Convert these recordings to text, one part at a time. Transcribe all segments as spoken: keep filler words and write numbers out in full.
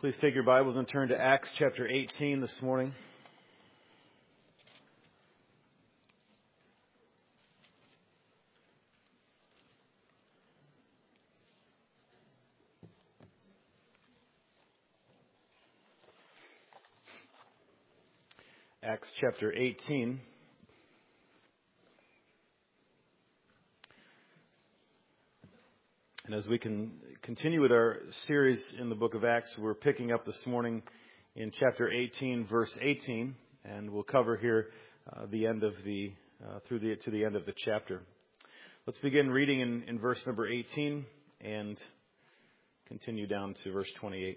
Please take your Bibles and turn to Acts chapter eighteen this morning. Acts chapter eighteen. And as we can continue with our series in the book of Acts, we're picking up this morning in chapter eighteen, verse eighteen, and we'll cover here uh, the end of the uh, through the to the end of the chapter. Let's begin reading in, in verse number eighteen and continue down to verse twenty-eight.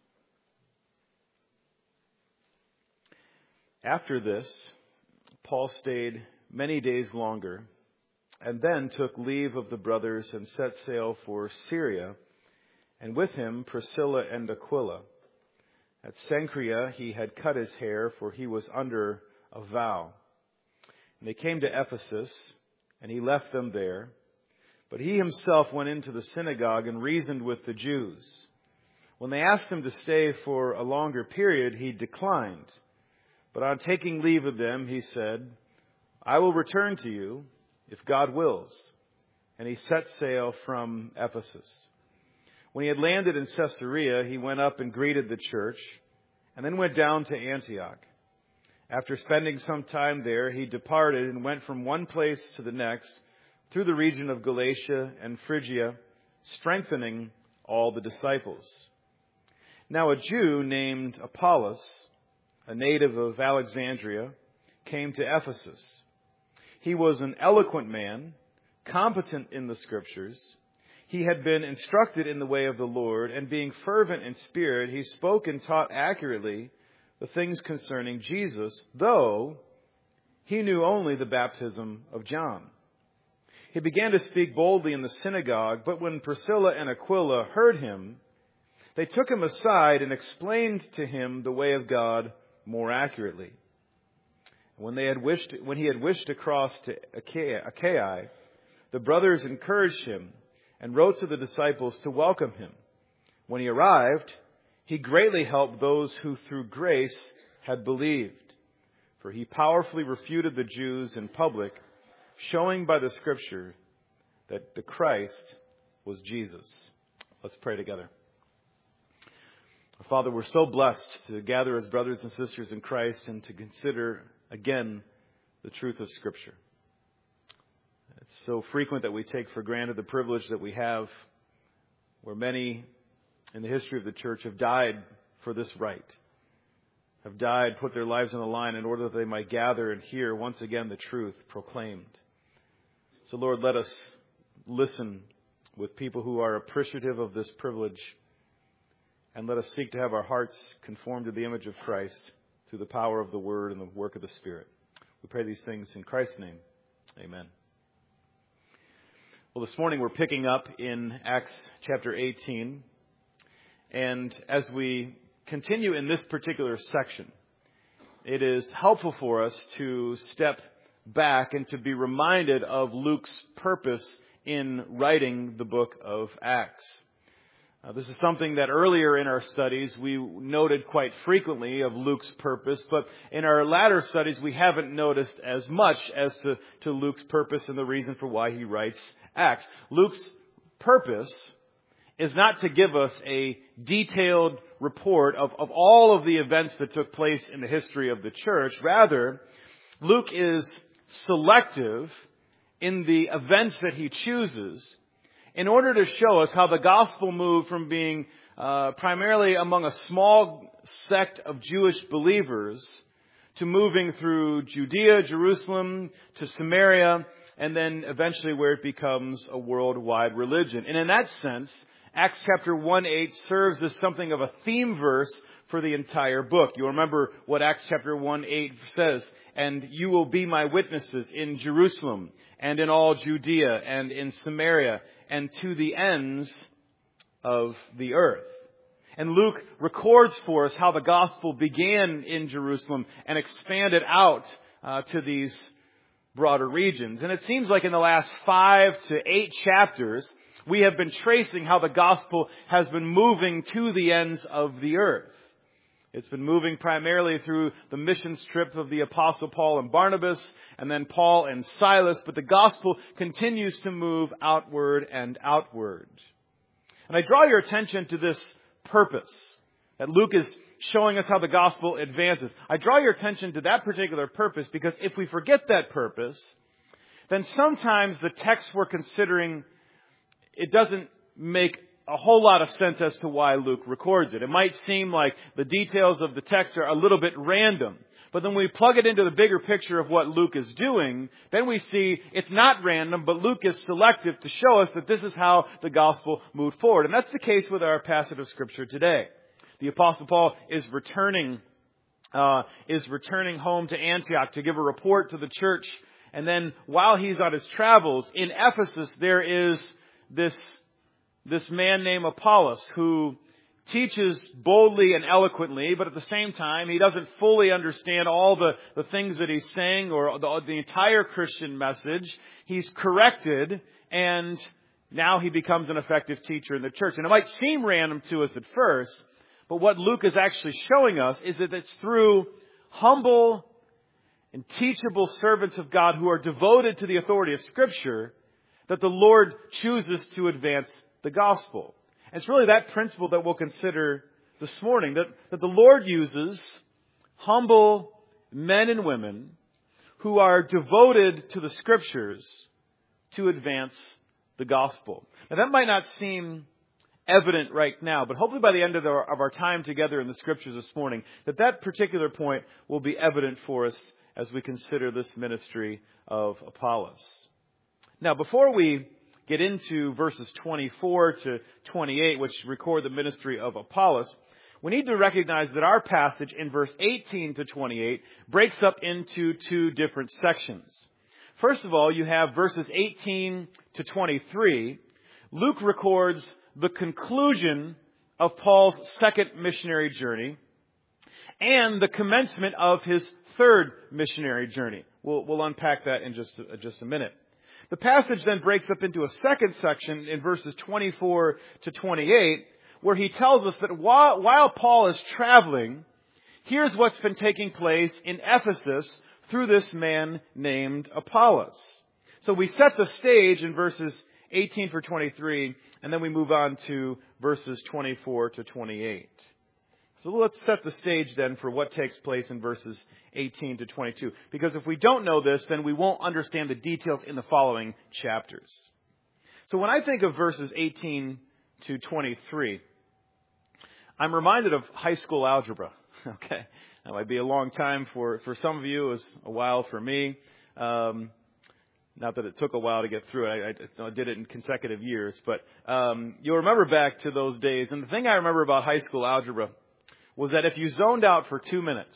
After this, Paul stayed many days longer, and then took leave of the brothers and set sail for Syria, and with him Priscilla and Aquila. At Cenchrea he had cut his hair, for he was under a vow. And they came to Ephesus, and he left them there. But he himself went into the synagogue and reasoned with the Jews. When they asked him to stay for a longer period, he declined. But on taking leave of them, he said, "I will return to you, if God wills." And he set sail from Ephesus. When he had landed in Caesarea, he went up and greeted the church, and then went down to Antioch. After spending some time there, he departed and went from one place to the next through the region of Galatia and Phrygia, strengthening all the disciples. Now a Jew named Apollos, a native of Alexandria, came to Ephesus. He was an eloquent man, competent in the Scriptures. He had been instructed in the way of the Lord, and being fervent in spirit, he spoke and taught accurately the things concerning Jesus, though he knew only the baptism of John. He began to speak boldly in the synagogue, but when Priscilla and Aquila heard him, they took him aside and explained to him the way of God more accurately. When they had wished, when he had wished to cross to Achaia, Achaia, the brothers encouraged him and wrote to the disciples to welcome him. When he arrived, he greatly helped those who through grace had believed, for he powerfully refuted the Jews in public, showing by the Scripture that the Christ was Jesus. Let's pray together. Father, we're so blessed to gather as brothers and sisters in Christ and to consider again the truth of Scripture. It's so frequent that we take for granted the privilege that we have, where many in the history of the church have died for this right, have died, put their lives on the line in order that they might gather and hear once again the truth proclaimed. So Lord, let us listen with people who are appreciative of this privilege, and let us seek to have our hearts conformed to the image of Christ through the power of the Word and the work of the Spirit. We pray these things in Christ's name. Amen. Well, this morning we're picking up in Acts chapter eighteen. And as we continue in this particular section, it is helpful for us to step back and to be reminded of Luke's purpose in writing the book of Acts. Uh, this is something that earlier in our studies we noted quite frequently of Luke's purpose, but in our latter studies we haven't noticed as much as to, to Luke's purpose and the reason for why he writes Acts. Luke's purpose is not to give us a detailed report of, of all of the events that took place in the history of the church. Rather, Luke is selective in the events that he chooses in order to show us how the gospel moved from being uh, primarily among a small sect of Jewish believers to moving through Judea, Jerusalem, to Samaria, and then eventually where it becomes a worldwide religion. And in that sense, Acts chapter one eight serves as something of a theme verse for the entire book. You'll remember what Acts chapter one eight says, "And you will be my witnesses in Jerusalem and in all Judea and in Samaria and to the ends of the earth." And Luke records for us how the gospel began in Jerusalem and expanded out uh, to these broader regions. And it seems like in the last five to eight chapters, we have been tracing how the gospel has been moving to the ends of the earth. It's been moving primarily through the missions trip of the Apostle Paul and Barnabas, and then Paul and Silas, but the gospel continues to move outward and outward. And I draw your attention to this purpose that Luke is showing us how the gospel advances. I draw your attention to that particular purpose because if we forget that purpose, then sometimes the text we're considering, it doesn't make a whole lot of sense as to why Luke records it. It might seem like the details of the text are a little bit random. But then when we plug it into the bigger picture of what Luke is doing, then we see it's not random, but Luke is selective to show us that this is how the gospel moved forward. And that's the case with our passage of Scripture today. The Apostle Paul is returning, uh, is returning home to Antioch to give a report to the church. And then while he's on his travels in Ephesus, there is this This man named Apollos, who teaches boldly and eloquently, but at the same time, he doesn't fully understand all the, the things that he's saying or the, the entire Christian message. He's corrected, and now he becomes an effective teacher in the church. And it might seem random to us at first, but what Luke is actually showing us is that it's through humble and teachable servants of God who are devoted to the authority of Scripture that the Lord chooses to advance the gospel. And it's really that principle that we'll consider this morning, that, that the Lord uses humble men and women who are devoted to the Scriptures to advance the gospel. Now that might not seem evident right now, but hopefully by the end of our, of our time together in the Scriptures this morning, that that particular point will be evident for us as we consider this ministry of Apollos. Now before we get into verses twenty-four to twenty-eight, which record the ministry of Apollos, we need to recognize that our passage in verse eighteen to twenty-eight breaks up into two different sections. First of all, you have verses eighteen to twenty-three. Luke records the conclusion of Paul's second missionary journey and the commencement of his third missionary journey. We'll, we'll unpack that in just a, just a minute. The passage then breaks up into a second section in verses twenty-four to twenty-eight, where he tells us that while, while Paul is traveling, here's what's been taking place in Ephesus through this man named Apollos. So we set the stage in verses eighteen through twenty-three, and then we move on to verses twenty-four to twenty-eight. So let's set the stage then for what takes place in verses eighteen to twenty-two. Because if we don't know this, then we won't understand the details in the following chapters. So when I think of verses eighteen to twenty-three, I'm reminded of high school algebra. Okay, that might be a long time for, for some of you. It was a while for me. Um, not that it took a while to get through it. I, I did it in consecutive years. But um, you'll remember back to those days. And the thing I remember about high school algebra was that if you zoned out for two minutes,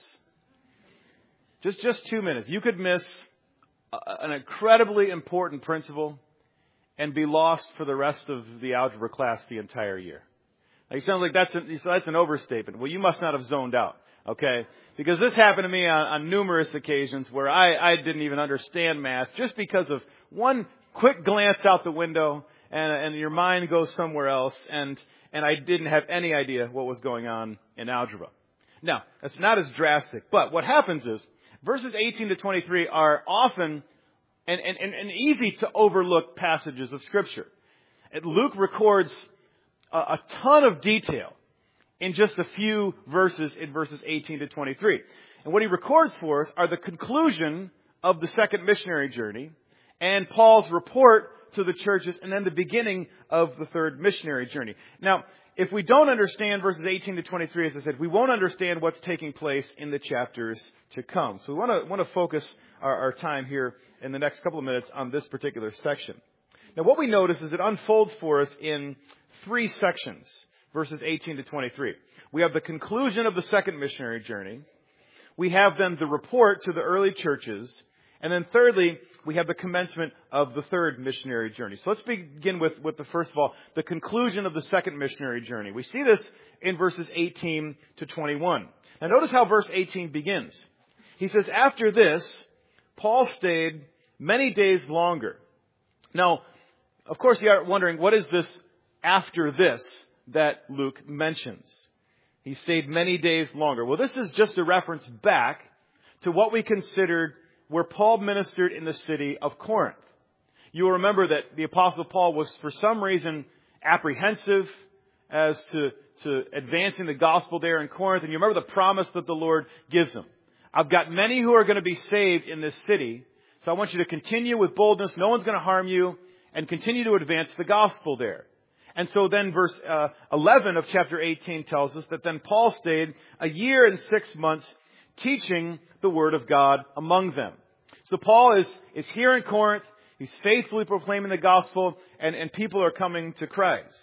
just just two minutes, you could miss a, an incredibly important principle and be lost for the rest of the algebra class the entire year. Now, you sound like that's an, that's an overstatement. Well, you must not have zoned out, okay? Because this happened to me on, on numerous occasions where I, I didn't even understand math just because of one quick glance out the window and, and your mind goes somewhere else, and and I didn't have any idea what was going on in algebra. Now, that's not as drastic, but what happens is verses eighteen to twenty-three are often and, and, and easy to overlook passages of Scripture. Luke records a, a ton of detail in just a few verses in verses eighteen to twenty-three. And what he records for us are the conclusion of the second missionary journey and Paul's report to the churches, and then the beginning of the third missionary journey. Now, if we don't understand verses eighteen to twenty-three, as I said, we won't understand what's taking place in the chapters to come. So we want to want to focus our, our time here in the next couple of minutes on this particular section. Now, what we notice is it unfolds for us in three sections, verses eighteen to twenty-three. We have the conclusion of the second missionary journey. We have then the report to the early churches. And then thirdly, we have the commencement of the third missionary journey. So let's begin with, with the first of all, the conclusion of the second missionary journey. We see this in verses eighteen to twenty-one. Now notice how verse eighteen begins. He says, after this, Paul stayed many days longer. Now, Of course, you are wondering, what is this after this that Luke mentions? He stayed many days longer. Well, this is just a reference back to what we considered where Paul ministered in the city of Corinth. You will remember that the Apostle Paul was, for some reason, apprehensive as to, to advancing the gospel there in Corinth. And you remember the promise that the Lord gives him. I've got many who are going to be saved in this city, so I want you to continue with boldness. No one's going to harm you, and continue to advance the gospel there. And so then verse uh, eleven of chapter eighteen tells us that then Paul stayed a year and six months teaching the word of God among them. So Paul is, is here in Corinth. He's faithfully proclaiming the gospel, and, and people are coming to Christ.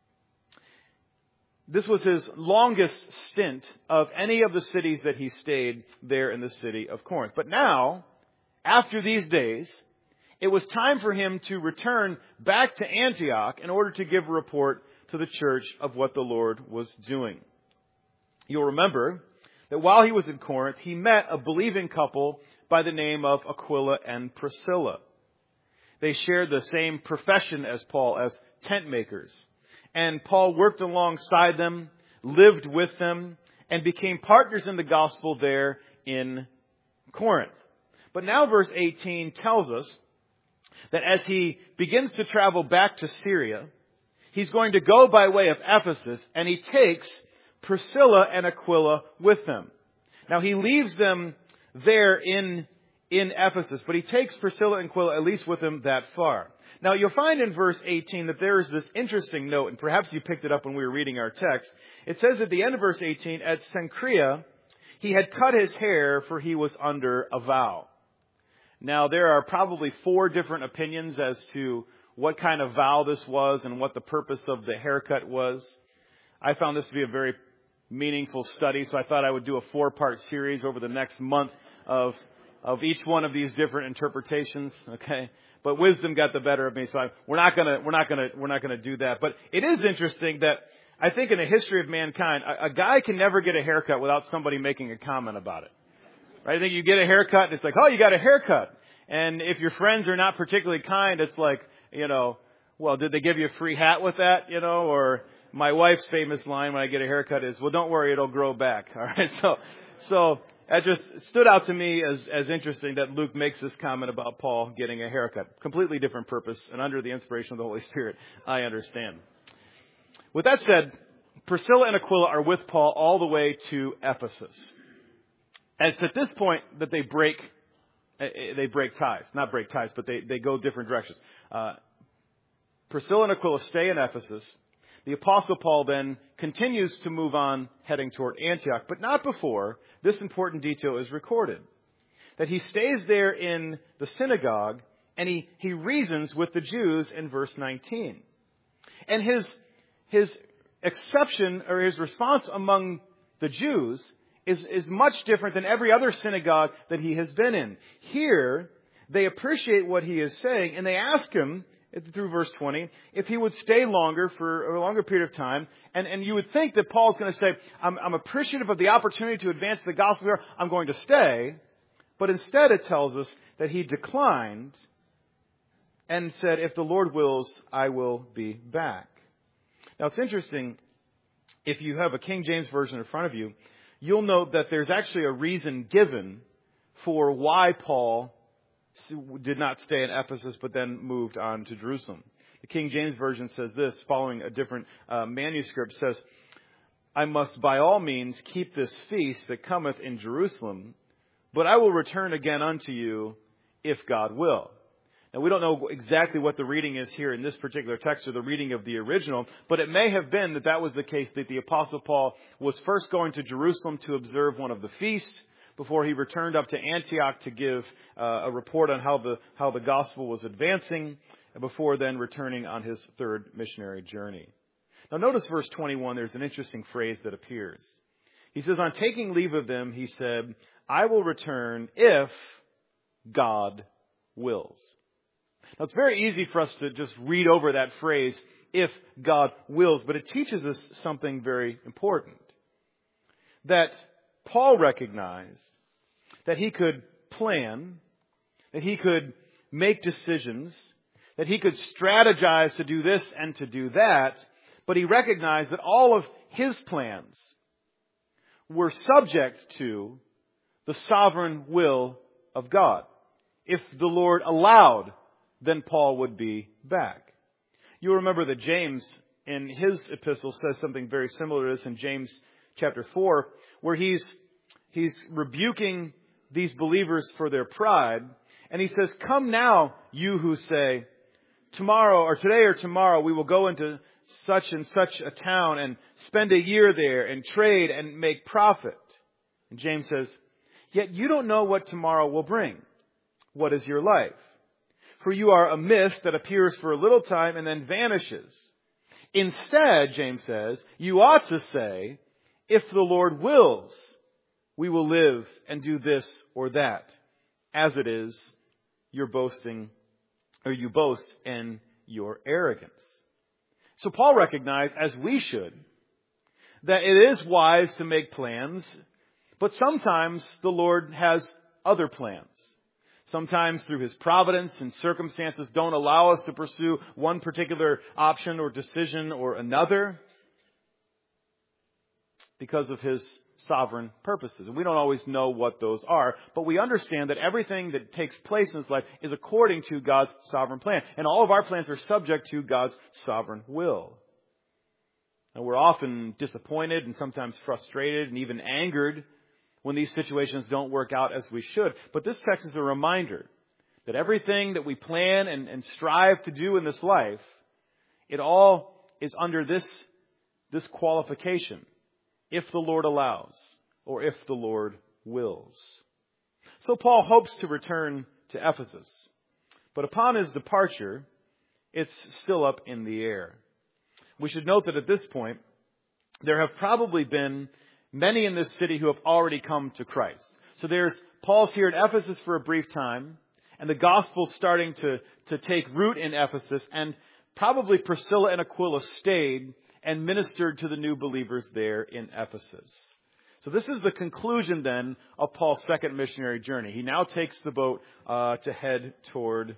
This was his longest stint of any of the cities that he stayed there in the city of Corinth. But now, after these days, it was time for him to return back to Antioch in order to give a report to the church of what the Lord was doing. You'll remember that while he was in Corinth, he met a believing couple by the name of Aquila and Priscilla. They shared the same profession as Paul, as tent makers. And Paul worked alongside them, lived with them, and became partners in the gospel there in Corinth. But now verse eighteen tells us that as he begins to travel back to Syria, he's going to go by way of Ephesus, and he takes Priscilla and Aquila with him. Now he leaves them there in, in Ephesus, but he takes Priscilla and Aquila at least with him that far. Now you'll find in verse eighteen that there is this interesting note, and perhaps you picked it up when we were reading our text. It says at the end of verse eighteen, at Cenchrea, he had cut his hair, for he was under a vow. Now, there are probably four different opinions as to what kind of vow this was and what the purpose of the haircut was. I found this to be a very meaningful study, so I thought I would do a four-part series over the next month of of each one of these different interpretations. Okay, but wisdom got the better of me, so I, we're not gonna we're not gonna we're not gonna do that. But it is interesting that I think in the history of mankind, a, a guy can never get a haircut without somebody making a comment about it. Right? I think you get a haircut and it's like, oh, you got a haircut. And if your friends are not particularly kind, it's like, you know, well, did they give you a free hat with that? You know, or my wife's famous line when I get a haircut is, well, don't worry, it'll grow back. All right. So, so that just stood out to me as, as interesting that Luke makes this comment about Paul getting a haircut. Completely different purpose, and under the inspiration of the Holy Spirit, I understand. With that said, Priscilla and Aquila are with Paul all the way to Ephesus. And it's at this point that they break, they break ties. Not break ties, but they, they go different directions. Uh, Priscilla and Aquila stay in Ephesus. The Apostle Paul then continues to move on, heading toward Antioch, but not before this important detail is recorded. That he stays there in the synagogue, and he, he reasons with the Jews in verse nineteen. And his, his exception, or his response among the Jews Is, is much different than every other synagogue that he has been in. Here, they appreciate what he is saying, and they ask him, through verse twenty, if he would stay longer for a longer period of time. And, and you would think that Paul's going to say, I'm, I'm appreciative of the opportunity to advance the gospel here. I'm going to stay. But instead it tells us that he declined and said, if the Lord wills, I will be back. Now it's interesting, if you have a King James Version in front of you, you'll note that there's actually a reason given for why Paul did not stay in Ephesus but then moved on to Jerusalem. The King James Version says this, following a different uh, manuscript, says, I must by all means keep this feast that cometh in Jerusalem, but I will return again unto you if God will. Now, we don't know exactly what the reading is here in this particular text or the reading of the original, but it may have been that that was the case, that the Apostle Paul was first going to Jerusalem to observe one of the feasts before he returned up to Antioch to give uh, a report on how the how the gospel was advancing, before then returning on his third missionary journey. Now, notice verse twenty-one, there's an interesting phrase that appears. He says, on taking leave of them, he said, I will return if God wills. Now, it's very easy for us to just read over that phrase, if God wills, but it teaches us something very important. That Paul recognized that he could plan, that he could make decisions, that he could strategize to do this and to do that, but he recognized that all of his plans were subject to the sovereign will of God. If the Lord allowed, then Paul would be back. You'll remember that James, in his epistle, says something very similar to this in James chapter four, where he's, he's rebuking these believers for their pride. And he says, "Come now, you who say, tomorrow or today or tomorrow we will go into such and such a town and spend a year there and trade and make profit." And James says, "Yet you don't know what tomorrow will bring. What is your life? For you are a mist that appears for a little time and then vanishes. Instead," James says, "you ought to say, if the Lord wills, we will live and do this or that. As it is, you're boasting, or you boast in your arrogance." So Paul recognized, as we should, that it is wise to make plans, but sometimes the Lord has other plans. Sometimes through His providence and circumstances don't allow us to pursue one particular option or decision or another because of His sovereign purposes. And we don't always know what those are, but we understand that everything that takes place in this life is according to God's sovereign plan. And all of our plans are subject to God's sovereign will. And we're often disappointed and sometimes frustrated and even angered when these situations don't work out as we should. But this text is a reminder that everything that we plan and, and strive to do in this life, it all is under this, this qualification. If the Lord allows, or if the Lord wills. So Paul hopes to return to Ephesus. But upon his departure, it's still up in the air. We should note that at this point, there have probably been many in this city who have already come to Christ. So there's Paul's here at Ephesus for a brief time, and the gospel's starting to, to take root in Ephesus, and probably Priscilla and Aquila stayed and ministered to the new believers there in Ephesus. So this is the conclusion then of Paul's second missionary journey. He now takes the boat uh, to head toward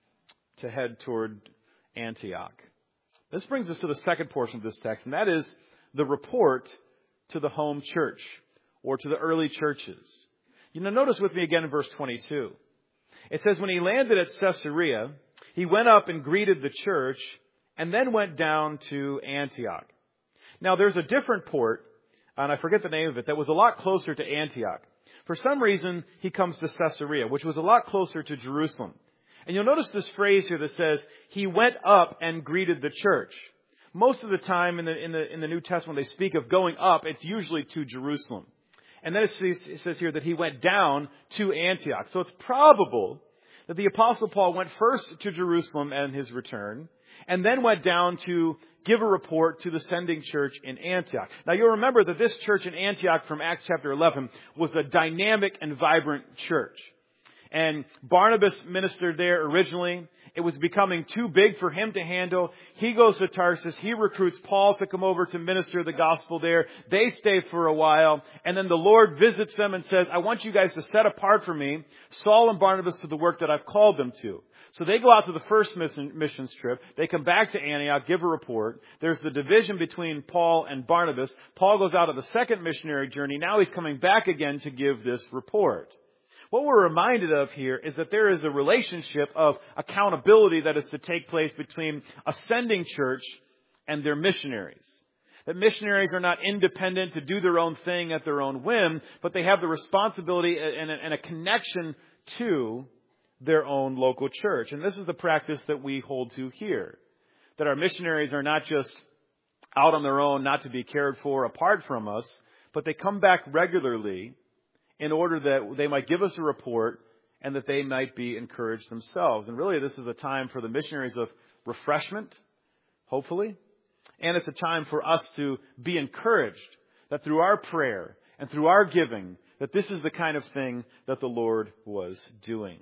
to head toward Antioch. This brings us to the second portion of this text, and that is the report to the home church or to the early churches. You know, notice with me again in verse twenty-two. It says, "When he landed at Caesarea, he went up and greeted the church, and then went down to Antioch." Now, there's a different port, and I forget the name of it, that was a lot closer to Antioch. For some reason, he comes to Caesarea, which was a lot closer to Jerusalem. And you'll notice this phrase here that says, "He went up and greeted the church." Most of the time in the, in the, in the New Testament, when they speak of going up, it's usually to Jerusalem. And then it says, it says here that he went down to Antioch. So it's probable that the Apostle Paul went first to Jerusalem and his return, and then went down to give a report to the sending church in Antioch. Now, you'll remember that this church in Antioch from Acts chapter eleven was a dynamic and vibrant church. And Barnabas ministered there originally. It was becoming too big for him to handle. He goes to Tarsus. He recruits Paul to come over to minister the gospel there. They stay for a while. And then the Lord visits them and says, "I want you guys to set apart for me Saul and Barnabas to the work that I've called them to." So they go out to the first missions trip. They come back to Antioch, give a report. There's the division between Paul and Barnabas. Paul goes out on the second missionary journey. Now he's coming back again to give this report. What we're reminded of here is that there is a relationship of accountability that is to take place between a sending church and their missionaries. That missionaries are not independent to do their own thing at their own whim, but they have the responsibility and a, and a connection to their own local church. And this is the practice that we hold to here. That our missionaries are not just out on their own, not to be cared for apart from us, but they come back regularly in order that they might give us a report and that they might be encouraged themselves. And really, this is a time for the missionaries of refreshment, hopefully. And it's a time for us to be encouraged that through our prayer and through our giving, that this is the kind of thing that the Lord was doing.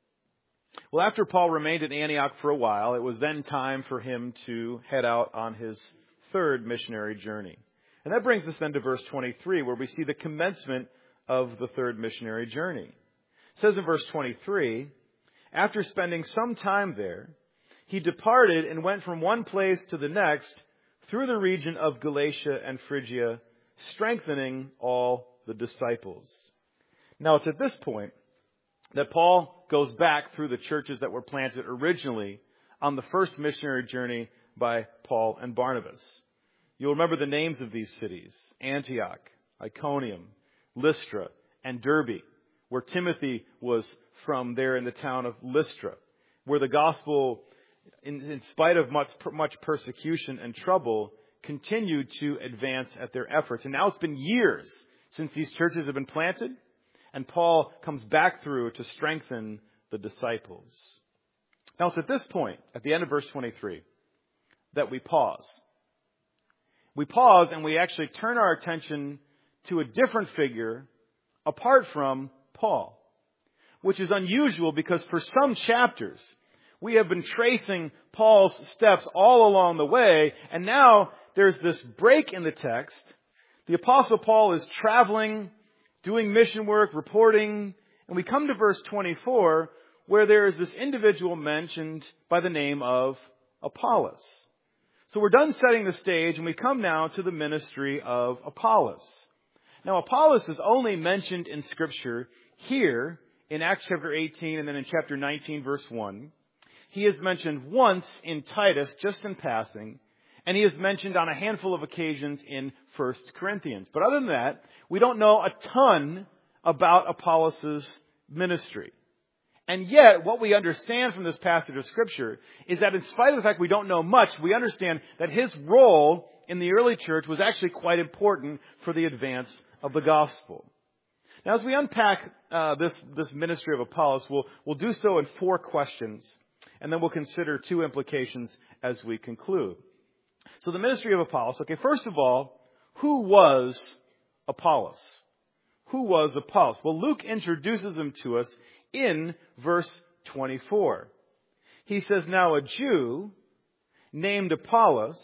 Well, after Paul remained at Antioch for a while, it was then time for him to head out on his third missionary journey. And that brings us then to verse twenty-three, where we see the commencement of the third missionary journey. It says in verse twenty-three, "After spending some time there, he departed and went from one place to the next through the region of Galatia and Phrygia, strengthening all the disciples. Now it's at this point that Paul goes back through the churches that were planted originally on the first missionary journey by Paul and Barnabas. You'll remember the names of these cities: Antioch, Iconium, Lystra, and Derbe, where Timothy was from, there in the town of Lystra, where the gospel, in, in spite of much, much persecution and trouble, continued to advance at their efforts. And now it's been years since these churches have been planted, and Paul comes back through to strengthen the disciples. Now it's at this point, at the end of verse twenty-three, that we pause. We pause and we actually turn our attention to a different figure apart from Paul, which is unusual because for some chapters we have been tracing Paul's steps all along the way, and now there's this break in the text. The Apostle Paul is traveling, doing mission work, reporting, and we come to verse twenty-four, where there is this individual mentioned by the name of Apollos. So we're done setting the stage, and we come now to the ministry of Apollos. Now, Apollos is only mentioned in Scripture here in Acts chapter eighteen and then in chapter nineteen, verse one. He is mentioned once in Titus, just in passing, and he is mentioned on a handful of occasions in First Corinthians. But other than that, we don't know a ton about Apollos' ministry. And yet, what we understand from this passage of Scripture is that in spite of the fact we don't know much, we understand that his role in the early church was actually quite important for the advance of the gospel. Now, as we unpack uh, this, this ministry of Apollos, we'll, we'll do so in four questions, and then we'll consider two implications as we conclude. So the ministry of Apollos. Okay, first of all, who was Apollos? Who was Apollos? Well, Luke introduces him to us in verse twenty-four. He says, "Now a Jew named Apollos,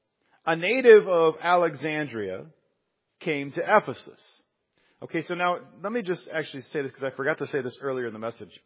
a native of Alexandria, came to Ephesus." Okay, so now let me just actually say this because I forgot to say this earlier in the message.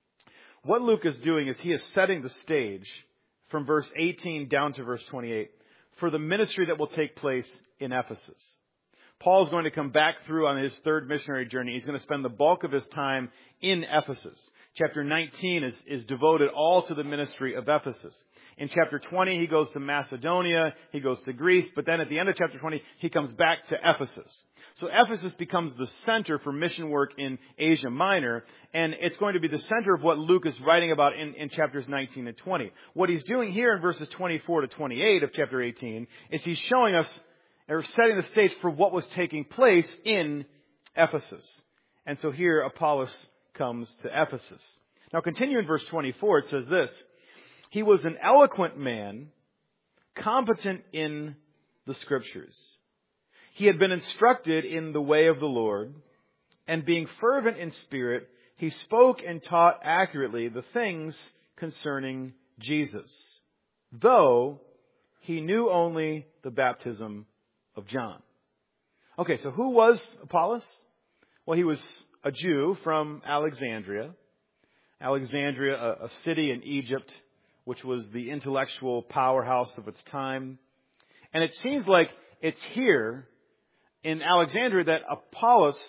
What Luke is doing is he is setting the stage from verse eighteen down to verse twenty-eight for the ministry that will take place in Ephesus. Paul is going to come back through on his third missionary journey. He's going to spend the bulk of his time in Ephesus. Chapter nineteen is, is devoted all to the ministry of Ephesus. In chapter twenty, he goes to Macedonia, he goes to Greece, but then at the end of chapter twenty, he comes back to Ephesus. So Ephesus becomes the center for mission work in Asia Minor, and it's going to be the center of what Luke is writing about in, in chapters nineteen and twenty. What he's doing here in verses twenty-four to twenty-eight of chapter eighteen is he's showing us, or setting the stage for what was taking place in Ephesus. And so here Apollos comes to Ephesus. Now continue in verse twenty-four, it says this: "He was an eloquent man, competent in the Scriptures. He had been instructed in the way of the Lord, and being fervent in spirit, he spoke and taught accurately the things concerning Jesus, though he knew only the baptism of John." Okay, so who was Apollos? Well, he was a Jew from Alexandria. Alexandria, a, a city in Egypt, which was the intellectual powerhouse of its time. And it seems like it's here in Alexandria that Apollos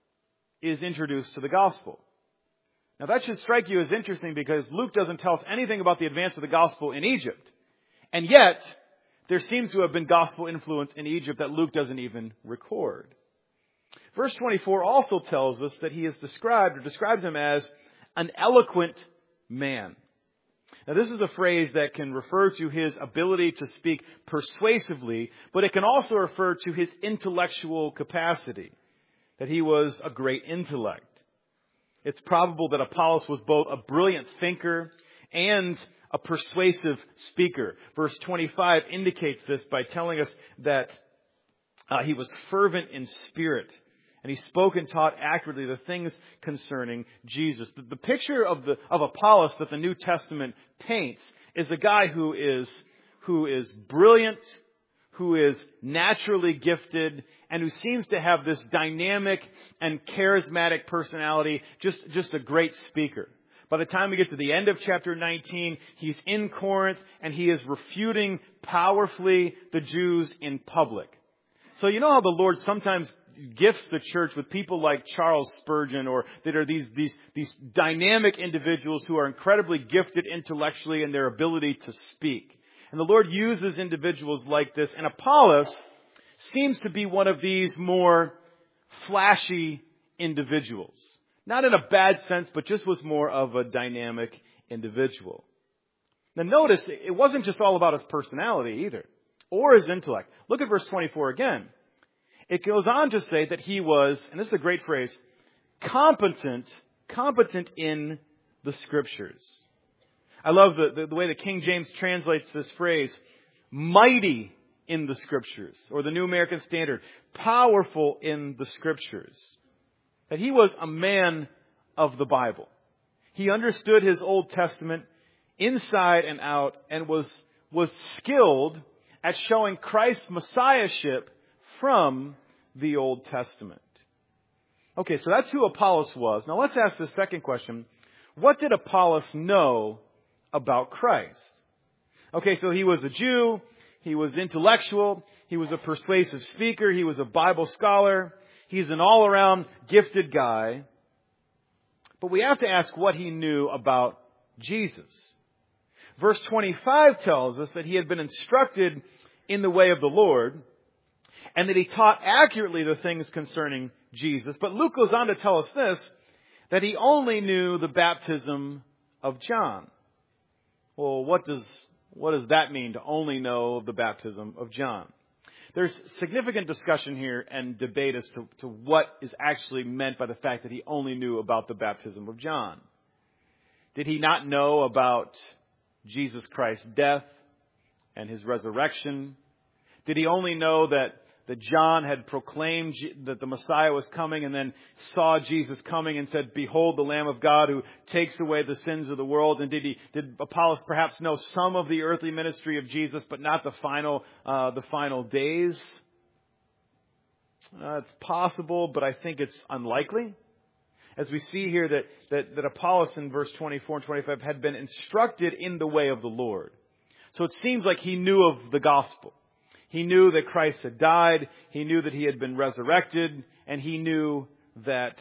is introduced to the gospel. Now that should strike you as interesting because Luke doesn't tell us anything about the advance of the gospel in Egypt. And yet, there seems to have been gospel influence in Egypt that Luke doesn't even record. Verse twenty-four also tells us that he is described, or describes him as an eloquent man. Now this is a phrase that can refer to his ability to speak persuasively, but it can also refer to his intellectual capacity, that he was a great intellect. It's probable that Apollos was both a brilliant thinker and a persuasive speaker. Verse twenty-five indicates this by telling us that uh, he was fervent in spirit, and he spoke and taught accurately the things concerning Jesus. The, the picture of the of Apollos that the New Testament paints is a guy who is who is brilliant, who is naturally gifted, and who seems to have this dynamic and charismatic personality, just, just a great speaker. By the time we get to the end of chapter nineteen, he's in Corinth and he is refuting powerfully the Jews in public. So you know how the Lord sometimes gifts the church with people like Charles Spurgeon, or that are these, these, these dynamic individuals who are incredibly gifted intellectually in their ability to speak. And the Lord uses individuals like this. And Apollos seems to be one of these more flashy individuals. Not in a bad sense, but just was more of a dynamic individual. Now notice, it wasn't just all about his personality either, or his intellect. Look at verse twenty-four again. It goes on to say that he was, and this is a great phrase, competent, competent in the Scriptures. I love the, the, the way the King James translates this phrase, mighty in the Scriptures, or the New American Standard, powerful in the Scriptures. That he was a man of the Bible. He understood his Old Testament inside and out, and was, was skilled at showing Christ's Messiahship from the Old Testament. Okay, so that's who Apollos was. Now let's ask the second question. What did Apollos know about Christ? Okay, so he was a Jew. He was intellectual. He was a persuasive speaker. He was a Bible scholar. He's an all-around gifted guy. But we have to ask what he knew about Jesus. Verse twenty-five tells us that he had been instructed in the way of the Lord, and that he taught accurately the things concerning Jesus. But Luke goes on to tell us this, that he only knew the baptism of John. Well, what does, what does that mean, to only know the baptism of John? There's significant discussion here and debate as to, to what is actually meant by the fact that he only knew about the baptism of John. Did he not know about Jesus Christ's death and his resurrection? Did he only know that, that John had proclaimed that the Messiah was coming, and then saw Jesus coming and said, "Behold the Lamb of God who takes away the sins of the world"? And did he, did Apollos perhaps know some of the earthly ministry of Jesus, but not the final, uh, the final days? Uh, it's possible, but I think it's unlikely. As we see here that, that, that Apollos in verse twenty-four and twenty-five had been instructed in the way of the Lord. So it seems like he knew of the gospel. He knew that Christ had died. He knew that he had been resurrected. And he knew that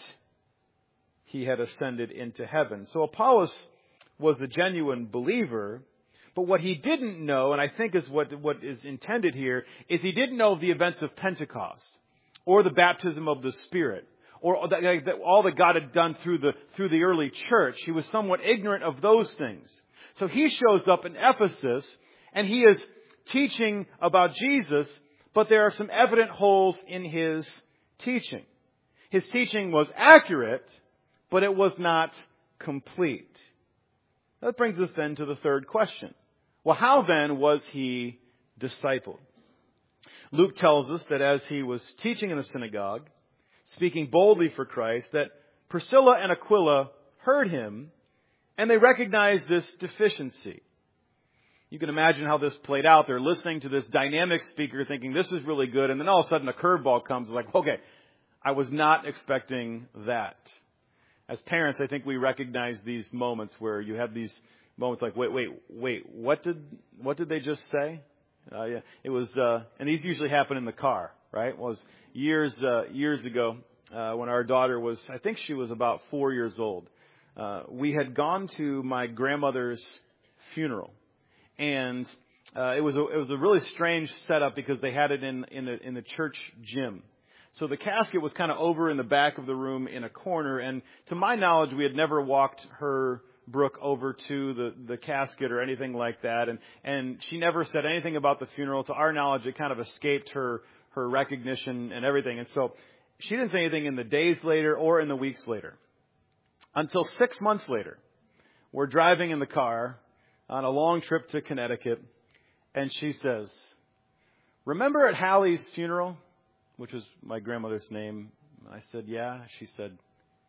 he had ascended into heaven. So Apollos was a genuine believer. But what he didn't know, and I think is what, what is intended here, is he didn't know of the events of Pentecost, or the baptism of the Spirit, or all that God had done through the, through the early church. He was somewhat ignorant of those things. So he shows up in Ephesus, and he is teaching about Jesus, but there are some evident holes in his teaching. His teaching was accurate, but it was not complete. That brings us then to the third question. Well, how then was he discipled? Luke tells us that as he was teaching in the synagogue, speaking boldly for Christ, that Priscilla and Aquila heard him, and they recognized this deficiency. You can imagine how this played out. They're listening to this dynamic speaker thinking this is really good. And then all of a sudden a curveball comes. It's like, okay, I was not expecting that. As parents, I think we recognize these moments where you have these moments like, wait, wait, wait, what did, what did they just say? Uh, yeah, it was, uh, and these usually happen in the car, right? It was years, uh, years ago, uh, when our daughter was, I think she was about four years old. Uh, we had gone to my grandmother's funeral. And uh, it was a, it was a really strange setup because they had it in in the in the church gym. So the casket was kind of over in the back of the room in a corner. And to my knowledge, we had never walked her Brooke over to the, the casket or anything like that. And and she never said anything about the funeral. To our knowledge, it kind of escaped her her recognition and everything. And so she didn't say anything in the days later or in the weeks later. Until six months later, we're driving in the car on a long trip to Connecticut, and she says, "Remember at Hallie's funeral?" Which was my grandmother's name. I said, "Yeah." She said,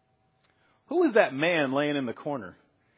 "Who was that man laying in the corner?"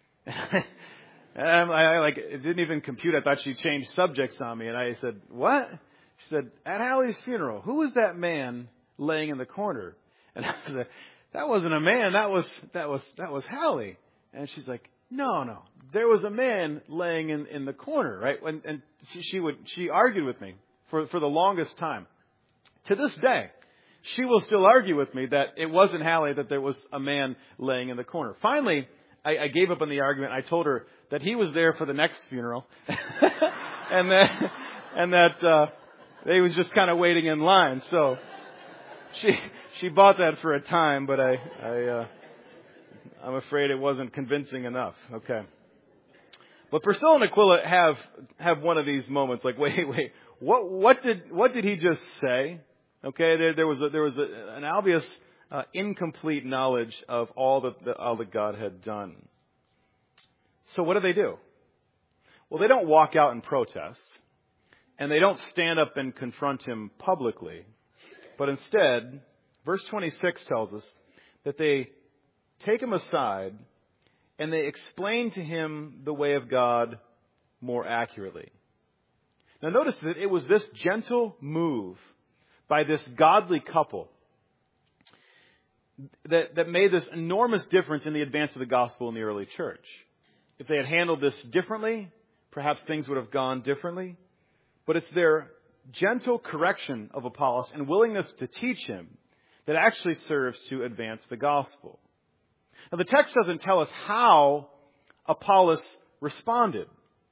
And I, I like it didn't even compute. I thought she changed subjects on me, and I said, "What?" She said, "At Hallie's funeral, who was that man laying in the corner?" And I said, "That wasn't a man. That was that was that was Hallie." And she's like, no, no. There was a man laying in, in the corner, right? And, and she, she would she argued with me for, for the longest time. To this day, she will still argue with me that it wasn't Hallie, that there was a man laying in the corner. Finally, I, I gave up on the argument. I told her that he was there for the next funeral. and that, and that uh, they was just kind of waiting in line. So she she bought that for a time, but I... I uh, I'm afraid it wasn't convincing enough. Okay. But Priscilla and Aquila have, have one of these moments like, wait, wait, what, what did, what did he just say? Okay. There, there was a, there was a, an obvious, uh, incomplete knowledge of all that, the, all that God had done. So what do they do? Well, they don't walk out and protest, and they don't stand up and confront him publicly, but instead, verse twenty-six tells us that they take him aside, and they explain to him the way of God more accurately. Now notice that it was this gentle move by this godly couple that, that made this enormous difference in the advance of the gospel in the early church. If they had handled this differently, perhaps things would have gone differently. But it's their gentle correction of Apollos and willingness to teach him that actually serves to advance the gospel. Now, the text doesn't tell us how Apollos responded.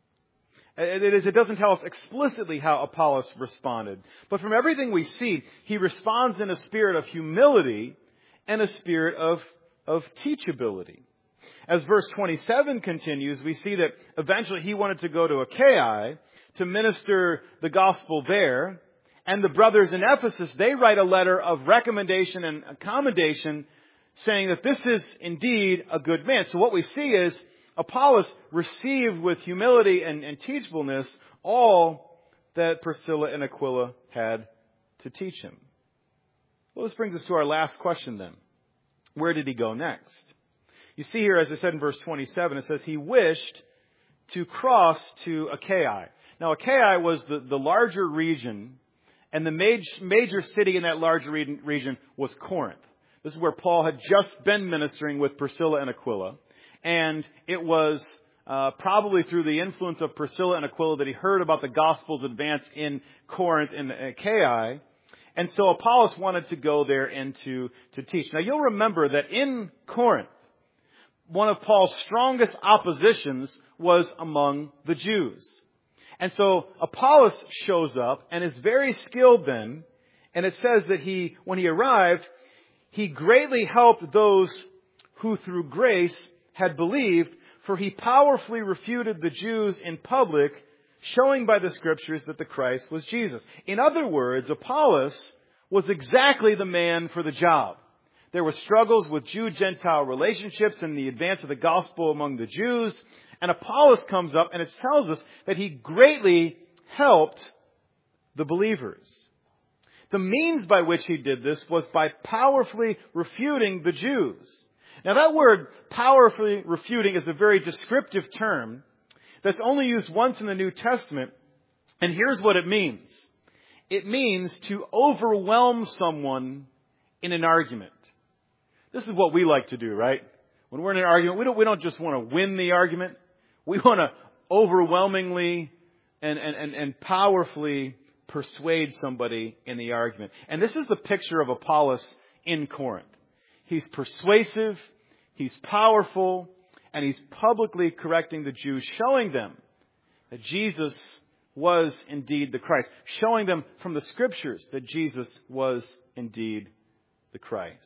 It doesn't tell us explicitly how Apollos responded. But from everything we see, he responds in a spirit of humility and a spirit of, of teachability. As verse twenty-seven continues, we see that eventually he wanted to go to Achaia to minister the gospel there. And the brothers in Ephesus, they write a letter of recommendation and commendation saying that this is indeed a good man. So what we see is Apollos received with humility and, and teachableness all that Priscilla and Aquila had to teach him. Well, this brings us to our last question then. Where did he go next? You see here, as I said in verse twenty-seven, it says he wished to cross to Achaia. Now, Achaia was the, the larger region, and the major, major city in that larger region was Corinth. This is where Paul had just been ministering with Priscilla and Aquila. And it was uh, probably through the influence of Priscilla and Aquila that he heard about the gospel's advance in Corinth and Achaia. And so Apollos wanted to go there and to, to teach. Now you'll remember that in Corinth, one of Paul's strongest oppositions was among the Jews. And so Apollos shows up and is very skilled then. And it says that he, when he arrived, he greatly helped those who through grace had believed, for he powerfully refuted the Jews in public, showing by the scriptures that the Christ was Jesus. In other words, Apollos was exactly the man for the job. There were struggles with Jew-Gentile relationships and the advance of the gospel among the Jews. And Apollos comes up and it tells us that he greatly helped the believers. The means by which he did this was by powerfully refuting the Jews. Now that word powerfully refuting is a very descriptive term that's only used once in the New Testament. And here's what it means. It means to overwhelm someone in an argument. This is what we like to do, right? When we're in an argument, we don't, we don't just want to win the argument. We want to overwhelmingly and, and, and, and powerfully persuade somebody in the argument. And this is the picture of Apollos in Corinth. He's persuasive, he's powerful, and he's publicly correcting the Jews, showing them that Jesus was indeed the Christ, showing them from the scriptures that Jesus was indeed the Christ.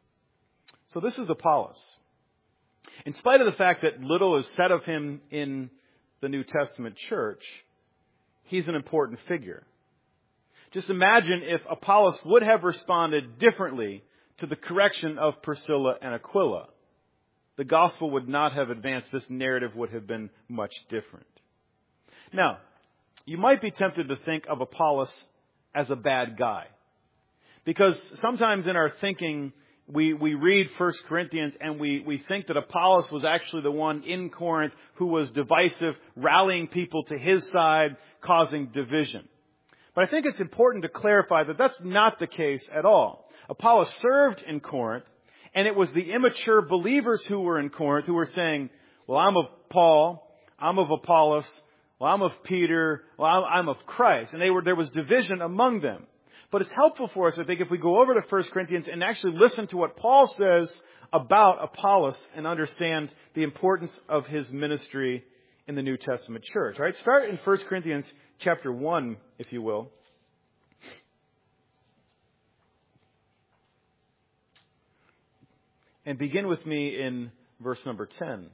So this is Apollos. In spite of the fact that little is said of him in the New Testament church, he's an important figure. Just imagine if Apollos would have responded differently to the correction of Priscilla and Aquila. The gospel would not have advanced. This narrative would have been much different. Now, you might be tempted to think of Apollos as a bad guy. Because sometimes in our thinking, we, we read First Corinthians and we, we think that Apollos was actually the one in Corinth who was divisive, rallying people to his side, causing division. But I think it's important to clarify that that's not the case at all. Apollos served in Corinth, And it was the immature believers who were in Corinth who were saying, well, I'm of Paul, I'm of Apollos, well, I'm of Peter, well, I'm, I'm of Christ. And they were, there was division among them. But it's helpful for us, I think, if we go over to First Corinthians and actually listen to what Paul says about Apollos and understand the importance of his ministry in the New Testament church. All right, start in First Corinthians chapter one, if you will. And begin with me in verse number ten.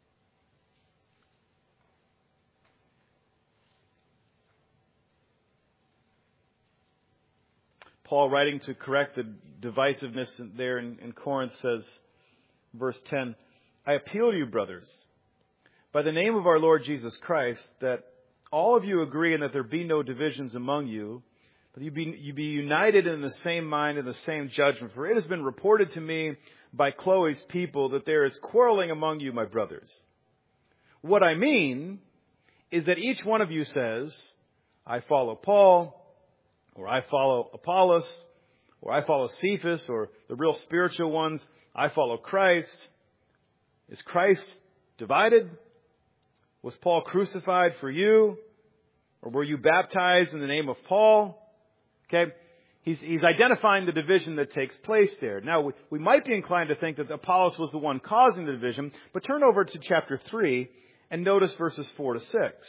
Paul, writing to correct the divisiveness there in, in Corinth, says, verse ten, I appeal to you, brothers, by the name of our Lord Jesus Christ, that all of you agree and that there be no divisions among you, but you be, you be united in the same mind and the same judgment. For it has been reported to me by Chloe's people that there is quarreling among you, my brothers. What I mean is that each one of you says, I follow Paul, or I follow Apollos, or I follow Cephas, or the real spiritual ones, I follow Christ. Is Christ divided? Was Paul crucified for you? Or were you baptized in the name of Paul? Okay, he's, he's identifying the division that takes place there. Now, we, we might be inclined to think that Apollos was the one causing the division, but turn over to chapter three and notice verses four to six.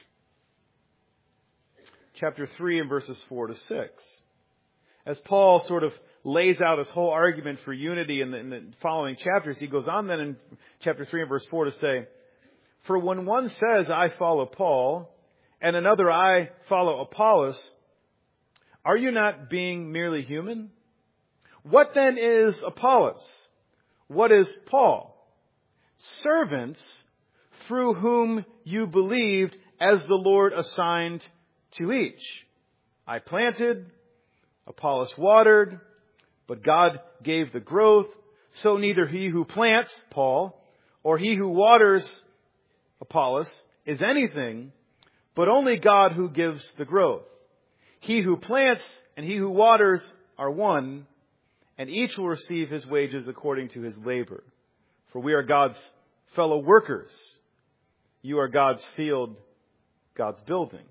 Chapter three and verses four to six. As Paul sort of lays out his whole argument for unity in the, in the following chapters, he goes on then in chapter three and verse four to say, for when one says, I follow Paul, and another, I follow Apollos, are you not being merely human? What then is Apollos? What is Paul? Servants through whom you believed as the Lord assigned to each. I planted, Apollos watered, but God gave the growth. So neither he who plants, Paul, or he who waters, Apollos, is anything, but only God who gives the growth. He who plants and he who waters are one, and each will receive his wages according to his labor. For we are God's fellow workers. You are God's field, God's building.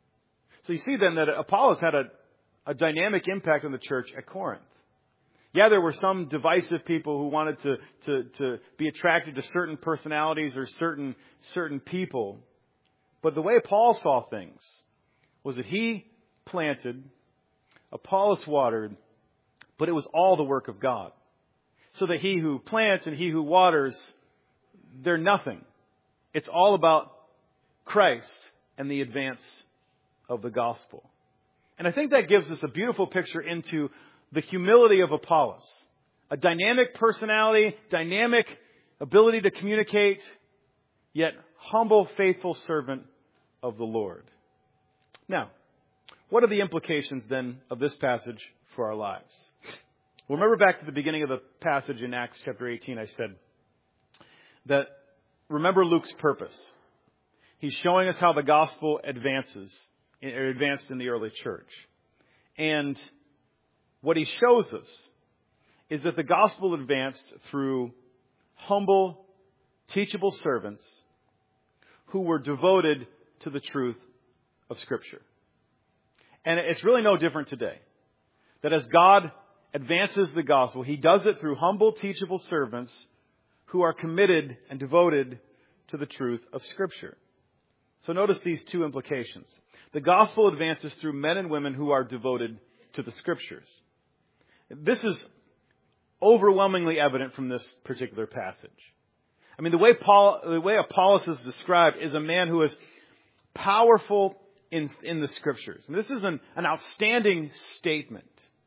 So you see then that Apollos had a, a dynamic impact on the church at Corinth. Yeah, there were some divisive people who wanted to, to, to be attracted to certain personalities or certain, certain people. But the way Paul saw things was that he planted, Apollos watered, but it was all the work of God. So that he who plants and he who waters, they're nothing. It's all about Christ and the advance of the gospel. And I think that gives us a beautiful picture into the humility of Apollos. A dynamic personality, dynamic ability to communicate, yet humble, faithful servant of the Lord. Now, what are the implications then of this passage for our lives? Well, remember back to the beginning of the passage in Acts chapter eighteen, I said that remember Luke's purpose. He's showing us how the gospel advances, advanced in the early church. And what he shows us is that the gospel advanced through humble, teachable servants who were devoted to the truth of Scripture. And it's really no different today. That as God advances the gospel, He does it through humble, teachable servants who are committed and devoted to the truth of Scripture. So notice these two implications. The gospel advances through men and women who are devoted to the Scriptures. This is overwhelmingly evident from this particular passage. I mean, the way Paul, the way Apollos is described is a man who is powerful in, in the Scriptures. And this is an, an outstanding statement.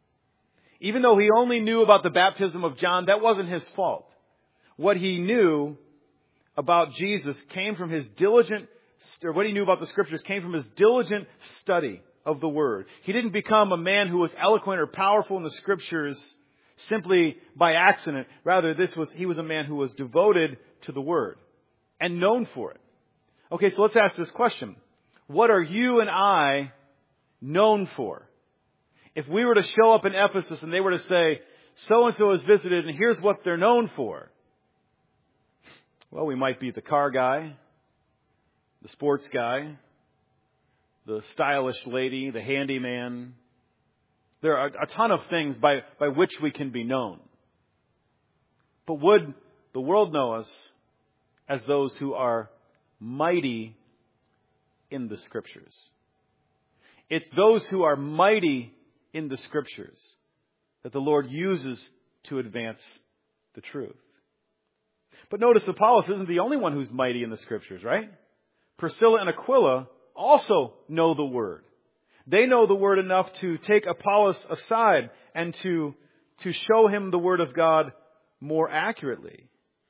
Even though he only knew about the baptism of John, that wasn't his fault. What he knew about Jesus came from his diligent, or what he knew about the Scriptures came from his diligent study of the Word. He didn't become a man who was eloquent or powerful in the Scriptures simply by accident. Rather, this was he was a man who was devoted to the Word and known for it. Okay, so let's ask this question. What are you and I known for? If we were to show up in Ephesus and they were to say, so-and-so has visited and here's what they're known for. Well, we might be the car guy, the sports guy, the stylish lady, the handyman. There are a ton of things by, by which we can be known. But would the world know us as those who are mighty in the Scriptures? It's those who are mighty in the Scriptures that the Lord uses to advance the truth. But notice Apollos isn't the only one who's mighty in the Scriptures, right? Priscilla and Aquila also know the Word. They know the Word enough to take Apollos aside and to, to show him the Word of God more accurately.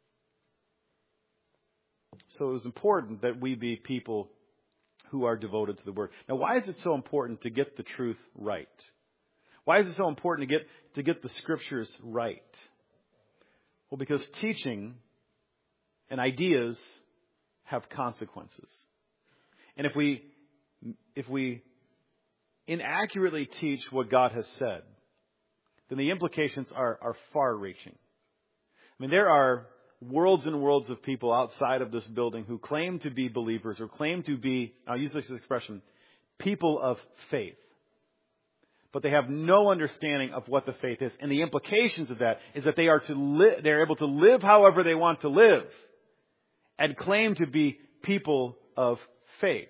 So it was important that we be people who are devoted to the Word. Now, why is it so important to get the truth right? Why is it so important to get, to get the Scriptures right? Well, because teaching and ideas have consequences. And if we, if we inaccurately teach what God has said, then the implications are, are far-reaching. I mean, there are worlds and worlds of people outside of this building who claim to be believers or claim to be, I'll use this expression, people of faith. But they have no understanding of what the faith is. And the implications of that is that they are to li- they're able to live however they want to live and claim to be people of faith.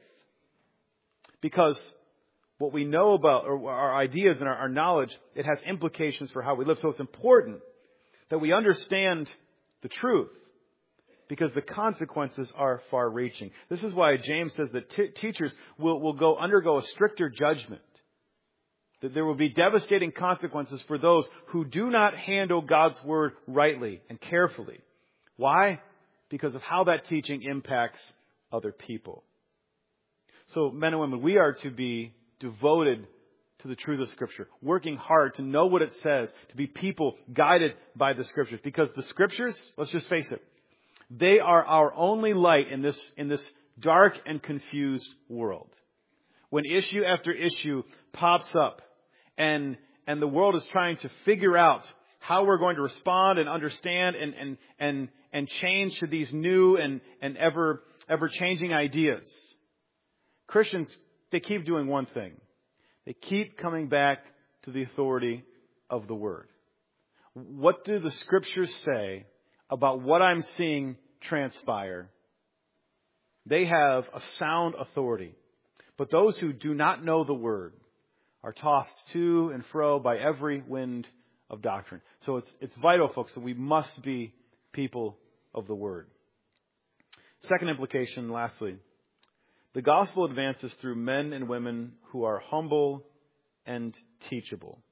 Because what we know about, or our ideas and our, our knowledge, it has implications for how we live. So it's important that we understand the truth, because the consequences are far-reaching. This is why James says that t- teachers will, will go undergo a stricter judgment. That there will be devastating consequences for those who do not handle God's Word rightly and carefully. Why? Because of how that teaching impacts other people. So, men and women, we are to be devoted to the truth of Scripture, working hard to know what it says, to be people guided by the Scriptures. Because the Scriptures, let's just face it, they are our only light in this, in this dark and confused world. When issue after issue pops up and, and the world is trying to figure out how we're going to respond and understand and, and, and, and change to these new and, and ever, ever changing ideas, Christians, they keep doing one thing. They keep coming back to the authority of the Word. What do the Scriptures say about what I'm seeing transpire? They have a sound authority. But those who do not know the Word are tossed to and fro by every wind of doctrine. So it's, it's vital, folks, that we must be people of the Word. Second implication, lastly, the gospel advances through men and women who are humble and teachable.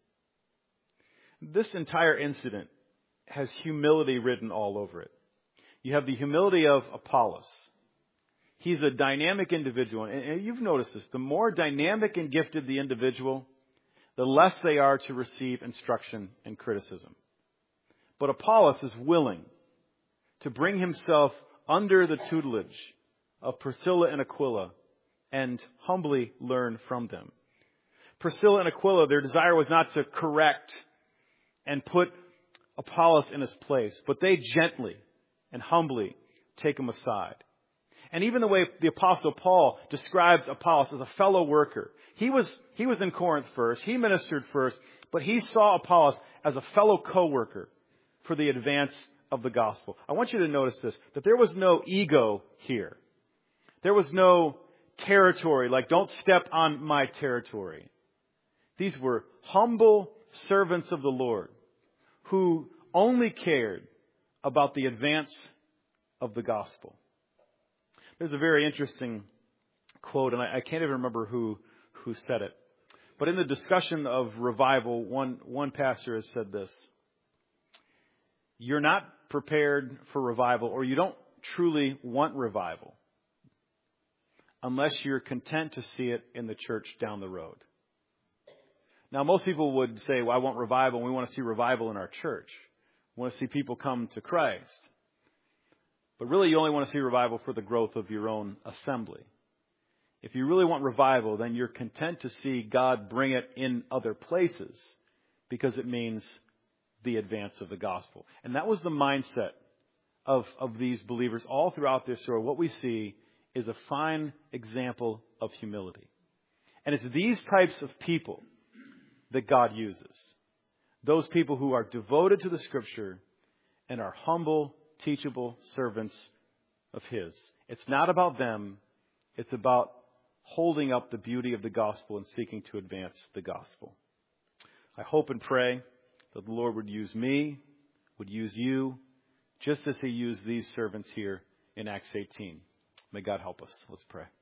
This entire incident has humility written all over it. You have the humility of Apollos. He's a dynamic individual. And you've noticed this. The more dynamic and gifted the individual, the less they are to receive instruction and criticism. But Apollos is willing to bring himself under the tutelage of Priscilla and Aquila and humbly learn from them. Priscilla and Aquila, their desire was not to correct and put Apollos in his place, but they gently and humbly take him aside. And even the way the Apostle Paul describes Apollos as a fellow worker. He was, he was in Corinth first. He ministered first. But he saw Apollos as a fellow co-worker for the advance of the gospel. I want you to notice this, that there was no ego here. There was no territory, like don't step on my territory. These were humble servants of the Lord who only cared about the advance of the gospel. There's a very interesting quote, and I, I can't even remember who, who said it. But in the discussion of revival, one, one pastor has said this: you're not prepared for revival, or you don't truly want revival, unless you're content to see it in the church down the road. Now, most people would say, well, I want revival, and we want to see revival in our church. We want to see people come to Christ. But really, you only want to see revival for the growth of your own assembly. If you really want revival, then you're content to see God bring it in other places, because it means the advance of the gospel. And that was the mindset of, of these believers all throughout this story. What we see is a fine example of humility. And it's these types of people that God uses. Those people who are devoted to the Scripture and are humble, teachable servants of His. It's not about them. It's about holding up the beauty of the gospel and seeking to advance the gospel. I hope and pray that the Lord would use me, would use you, just as He used these servants here in Acts eighteen. May God help us. Let's pray.